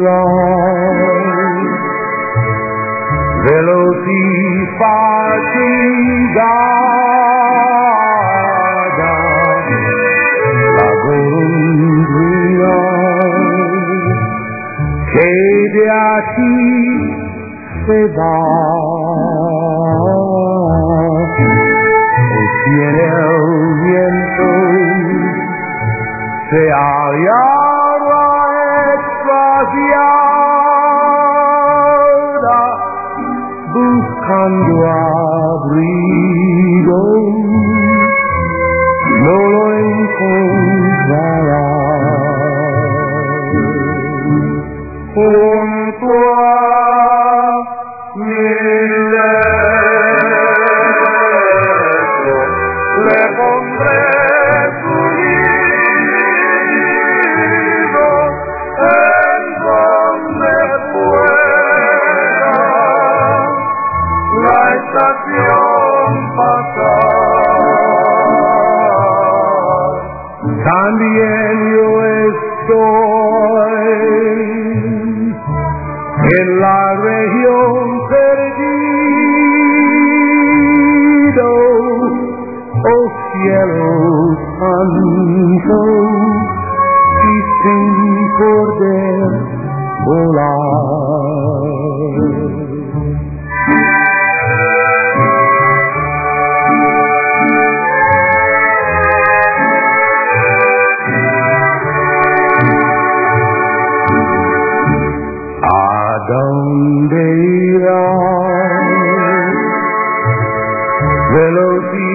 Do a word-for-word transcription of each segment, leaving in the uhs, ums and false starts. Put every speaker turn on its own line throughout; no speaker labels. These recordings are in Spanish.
veloci fatigada, la golondrina que de aquí se va, tiene el viento, se hallará extraviada, buscando abrigo, no lo encontrará. Junto a mi lecho le pondré su nido en donde pueda la estación pasar. También yo estoy en la región perdido, oh cielo santo, y sin poder volar. ¿Dónde irán veloci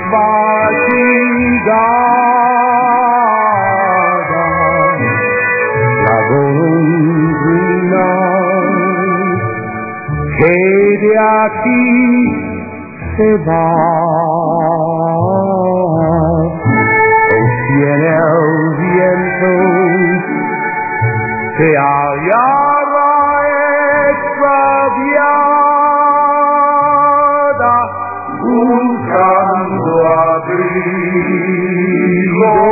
fatigada, la golondrina que de aquí se va? Tiene el viento, se hallará extraviada, buscando abrigo.